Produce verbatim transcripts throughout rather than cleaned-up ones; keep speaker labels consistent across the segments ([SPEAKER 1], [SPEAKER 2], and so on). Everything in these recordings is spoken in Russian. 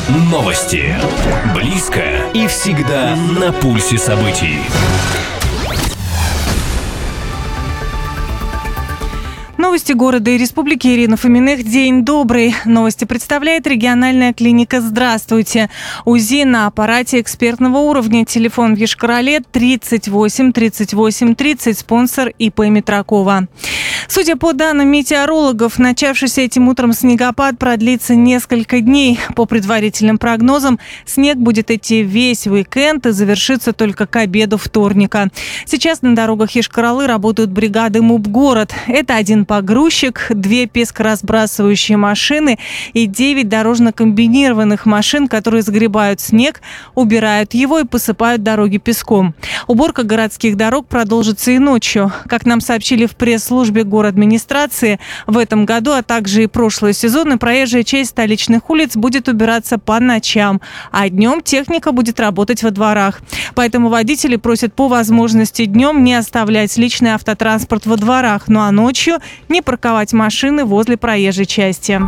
[SPEAKER 1] Новости. Близко и всегда на пульсе событий.
[SPEAKER 2] Новости города и республики. Ирина Фоминых. День добрый. Новости представляет региональная клиника «Здравствуйте». УЗИ на аппарате экспертного уровня. Телефон в Йошкар-Оле тридцать восемь тридцать восемь тридцать. Спонсор ИП Митракова. Судя по данным метеорологов, начавшийся этим утром снегопад продлится несколько дней. По предварительным прогнозам, снег будет идти весь уикенд и завершится только к обеду вторника. Сейчас на дорогах Йошкар-Олы работают бригады МУП-город. Это один погрузчик, две пескоразбрасывающие машины и девять дорожно-комбинированных машин, которые сгребают снег, убирают его и посыпают дороги песком. Уборка городских дорог продолжится и ночью. Как нам сообщили в пресс-службе городадминистрации, в этом году, а также и прошлые сезоны, проезжая часть столичных улиц будет убираться по ночам, а днем техника будет работать во дворах. Поэтому водители просят по возможности днем не оставлять личный автотранспорт во дворах, ну а ночью не парковать машины возле проезжей части.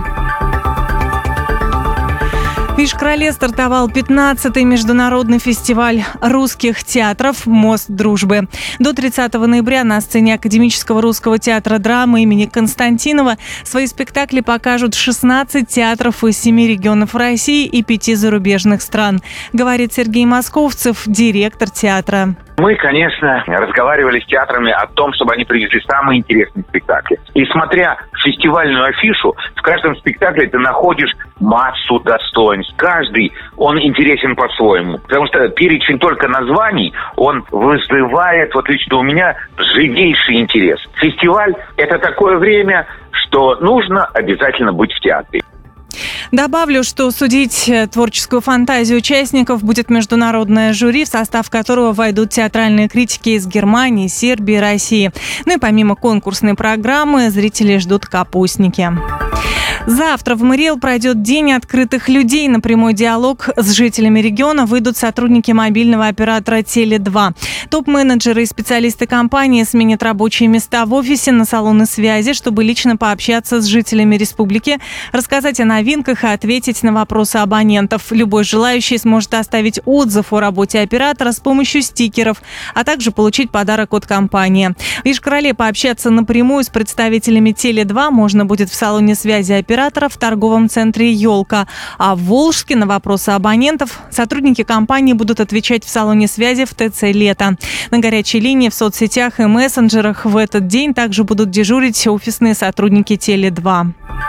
[SPEAKER 2] В Йошкар-Оле стартовал пятнадцатый международный фестиваль русских театров «Мост дружбы». До тридцатого ноября на сцене Академического русского театра драмы имени Константинова свои спектакли покажут шестнадцать театров из семи регионов России и пяти зарубежных стран, говорит Сергей Московцев, директор театра.
[SPEAKER 3] Мы, конечно, разговаривали с театрами о том, чтобы они привезли самые интересные спектакли. И смотря фестивальную афишу, в каждом спектакле ты находишь массу достоинств. Каждый, он интересен по-своему. Потому что перечень только названий, он вызывает, вот лично у меня, живейший интерес. Фестиваль – это такое время, что нужно обязательно быть в театре.
[SPEAKER 2] Добавлю, что судить творческую фантазию участников будет международное жюри, в состав которого войдут театральные критики из Германии, Сербии, России. Ну и помимо конкурсной программы, зрители ждут капустники. Завтра в МРИЭЛ пройдет День открытых людей. На прямой диалог с жителями региона выйдут сотрудники мобильного оператора Теле два. Топ-менеджеры и специалисты компании сменят рабочие места в офисе на салоны связи, чтобы лично пообщаться с жителями республики, рассказать о новинках и ответить на вопросы абонентов. Любой желающий сможет оставить отзыв о работе оператора с помощью стикеров, а также получить подарок от компании. В Йошкар-Оле пообщаться напрямую с представителями Теле два можно будет в салоне связи оператора в торговом центре «Елка». А в Волжске на вопросы абонентов сотрудники компании будут отвечать в салоне связи в ТЦ «Лето». На горячей линии в соцсетях и мессенджерах в этот день также будут дежурить офисные сотрудники Теле два.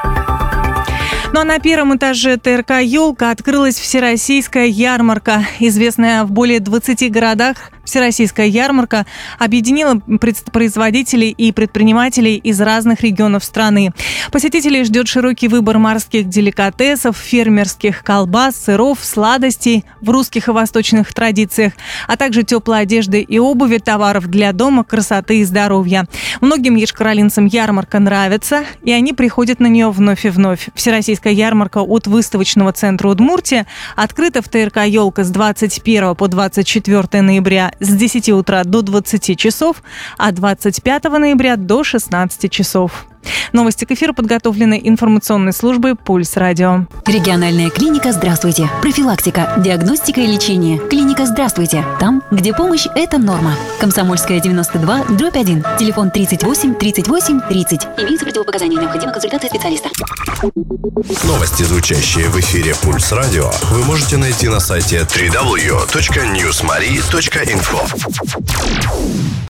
[SPEAKER 2] Ну а на первом этаже ТРК «Елка» открылась всероссийская ярмарка. Известная в более двадцати городах, Всероссийская ярмарка объединила производителей и предпринимателей из разных регионов страны. Посетителей ждет широкий выбор морских деликатесов, фермерских колбас, сыров, сладостей в русских и восточных традициях, а также теплой одежды и обуви, товаров для дома, красоты и здоровья. Многим йошкар-олинцам ярмарка нравится, и они приходят на нее вновь и вновь. Всероссийская ярмарка от выставочного центра Удмуртия открыта в ТРК «Елка» с двадцать первого по двадцать четвёртое ноября с десяти утра до двадцати часов, а двадцать пятого ноября до шестнадцати часов. Новости к эфиру подготовлены информационной службой «Пульс Радио».
[SPEAKER 4] Региональная клиника «Здравствуйте». Профилактика, диагностика и лечение. Клиника «Здравствуйте». Там, где помощь – это норма. Комсомольская, девяносто два, дробь один. Телефон тридцать восемь тридцать восемь тридцать. Имеются противопоказания. Необходима консультация специалиста.
[SPEAKER 5] Новости, звучащие в эфире «Пульс Радио», вы можете найти на сайте дабл ю дабл ю дабл ю точка ньюсмари точка инфо.